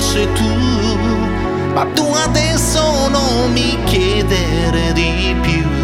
sei tu, ma tu adesso non mi chiedere di più.